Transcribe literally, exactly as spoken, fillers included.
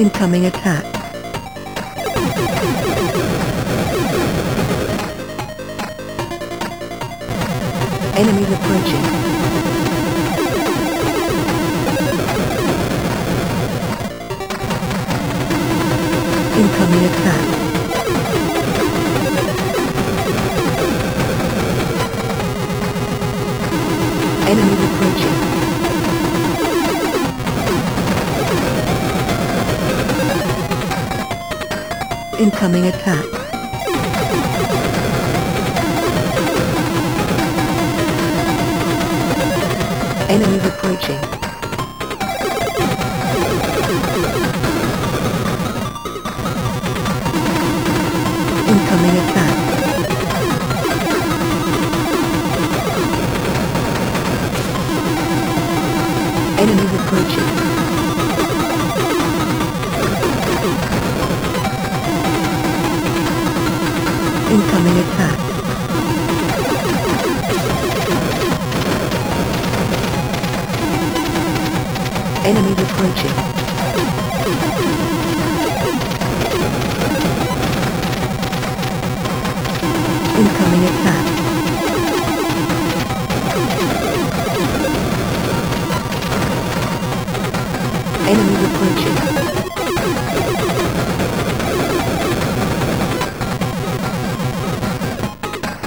Incoming attack. Enemies approaching. Incoming attack. Enemies approaching. Incoming attack. Enemies approaching. Incoming attack. Enemies approaching. Incoming attack. Enemies approaching. Incoming attack. Enemies approaching.